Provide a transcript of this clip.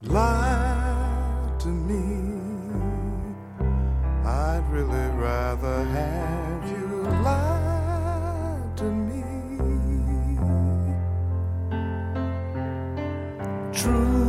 Lie to me. I'd really rather have you lie to me. True.